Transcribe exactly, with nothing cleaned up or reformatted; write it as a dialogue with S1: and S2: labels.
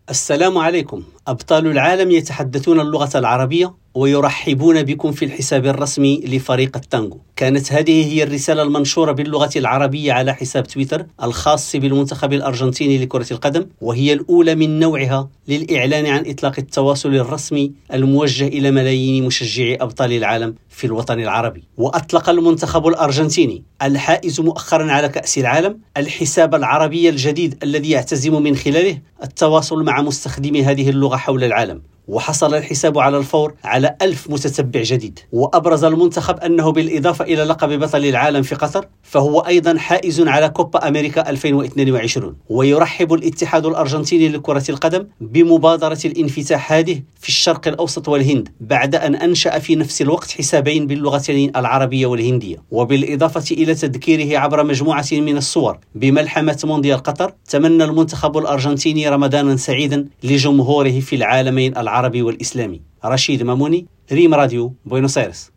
S1: السلام عليكم. أبطال العالم يتحدثون اللغة العربية ويرحبون بكم في الحساب الرسمي لفريق التانغو. كانت هذه هي الرسالة المنشورة باللغة العربية على حساب تويتر الخاص بالمنتخب الأرجنتيني لكرة القدم، وهي الأولى من نوعها للإعلان عن إطلاق التواصل الرسمي الموجه إلى ملايين مشجعي أبطال العالم في الوطن العربي. وأطلق المنتخب الأرجنتيني الحائز مؤخرا على كأس العالم الحساب العربي الجديد الذي يعتزم من خلاله التواصل مع مستخدمي هذه اللغة حول العالم، وحصل الحساب على الفور على ألف متتبع جديد. وأبرز المنتخب أنه بالإضافة إلى لقب بطل العالم في قطر فهو أيضا حائز على كوبا أمريكا ألفين واثنين وعشرين. ويرحب الاتحاد الأرجنتيني لكرة القدم بمبادرة الانفتاح هذه في الشرق الأوسط والهند، بعد أن أنشأ في نفس الوقت حسابين باللغتين العربية والهندية. وبالإضافة إلى تذكيره عبر مجموعة من الصور بملحمة مونديال قطر، تمنى المنتخب الأرجنتيني رمضانا سعيدا لجمهوره في العالمين العربي والإسلامي. رشيد ماموني، ريم راديو، بوينوس آيرس.